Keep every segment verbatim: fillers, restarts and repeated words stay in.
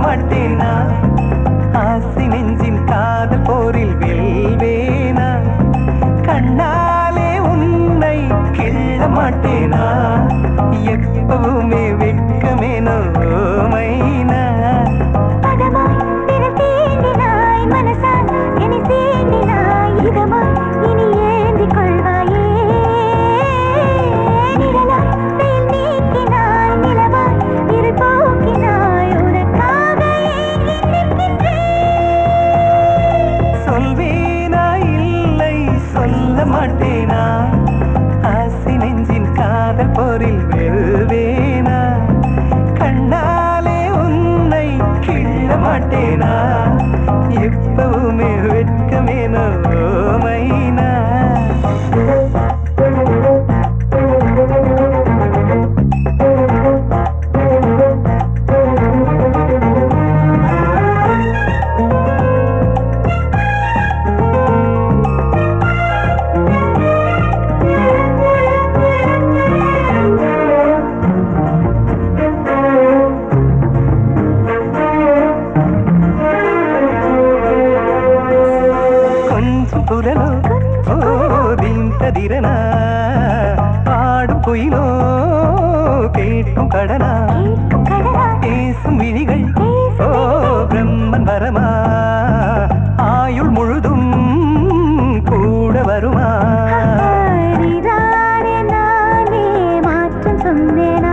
மாட்டேனா ஆசை நெஞ்சின் காதல் போரில் வெல்வேனா கண்ணாலே உன்னை கிள்ள மாட்டேனா எப்பவுமே வெட்கமேனோ மைனா மாட்டேனா ஆசை நெஞ்சின் காதல் போரில் வெல்வேனா கண்ணாலே உன்னை கிள்ள மாட்டேனா எப்பவுமே வெட்கமேனோ மைனா குரலோ ஓதிந்ததிரனா பாடும் குயிலோ கேட்கும் கடனா பேசும் விழிகள் ஓ பிரம்மன் வரமா ஆயுள் முழுதும் கூட வருமா மாற்றம் சொன்னேனா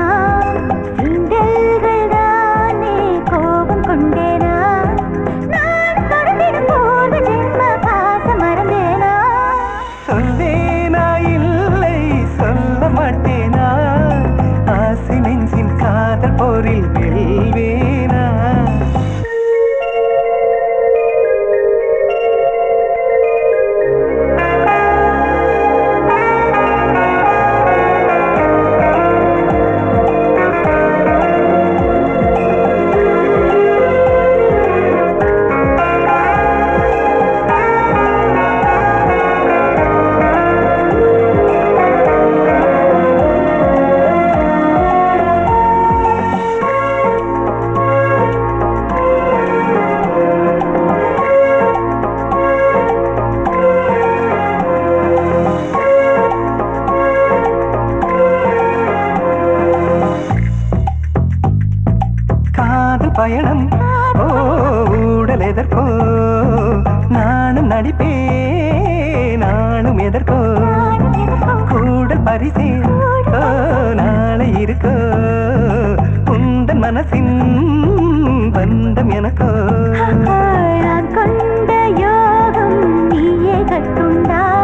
கோபம் கொண்டேனா சொல்வேனா இல்லை சொல்ல மாட்டேனா ஆசை நெஞ்சின் காதல் போரில் வெல்வேனா பயணம் ஓ ஊடல் எதற்கோ நானும் நடிப்பே நானும் எதற்கோ கூடல் பரிசே ஓ நாளை இருக்கோ உந்தன் மனசின் பந்தம் எனக்கோ கொண்ட யோகம் நீயே கட்டுண்டா